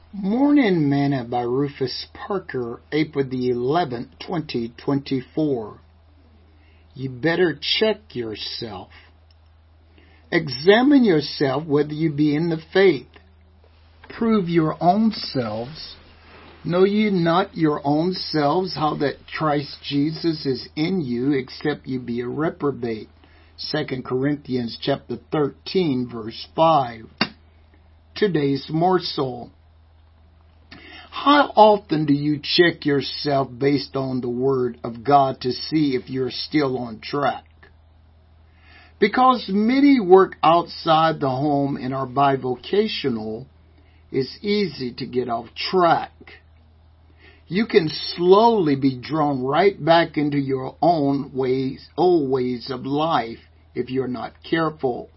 Morning Manna by Rufus Parker, April the 11th, 2024. You better check yourself. Examine yourself whether you be in the faith. Prove your own selves. Know ye not your own selves how that Christ Jesus is in you, except you be a reprobate. 2 Corinthians chapter 13, verse 5. Today's morsel. How often do you check yourself based on the Word of God to see if you're still on track? Because many work outside the home and are bivocational, it's easy to get off track. You can slowly be drawn right back into your old ways of life if you're not careful.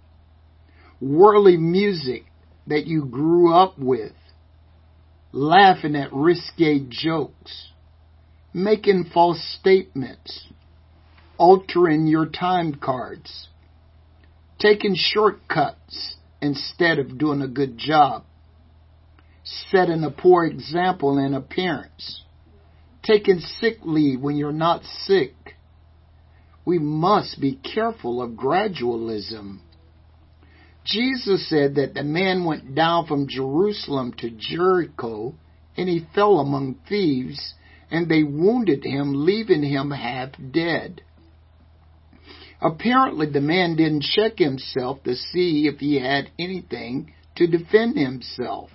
Worldly music that you grew up with, laughing at risque jokes, making false statements, altering your time cards, taking shortcuts instead of doing a good job, setting a poor example in appearance, taking sick leave when you're not sick. We must be careful of gradualism. Jesus said that the man went down from Jerusalem to Jericho, and he fell among thieves, and they wounded him, leaving him half dead. Apparently, the man didn't check himself to see if he had anything to defend himself.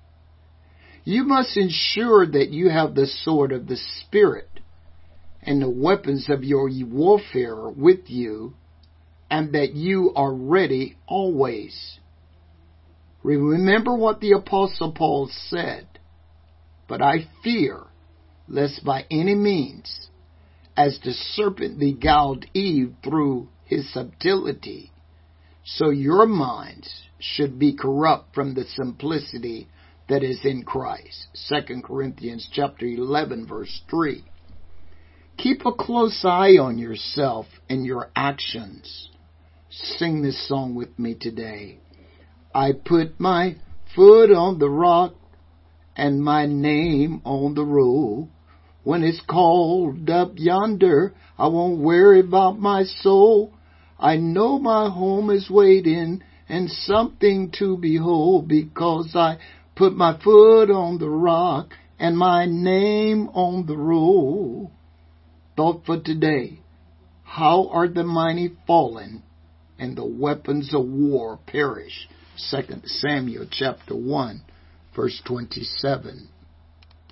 You must ensure that you have the sword of the Spirit and the weapons of your warfare with you, and that you are ready always. Remember what the Apostle Paul said, "But I fear, lest by any means, as the serpent beguiled Eve through his subtlety, so your minds should be corrupt from the simplicity that is in Christ." 2 Corinthians chapter 11, verse 3. Keep a close eye on yourself and your actions. Sing this song with me today. I put my foot on the rock and my name on the roll. When it's called up yonder, I won't worry about my soul. I know my home is waiting and something to behold, because I put my foot on the rock and my name on the roll. Thought for today: how are the mighty fallen, and the weapons of war perish. 2 Samuel chapter 1, verse 27.